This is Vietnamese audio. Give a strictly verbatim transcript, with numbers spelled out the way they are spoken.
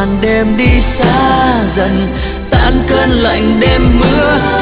màn đêm đi xa dần, tan cơn lạnh đêm mưa.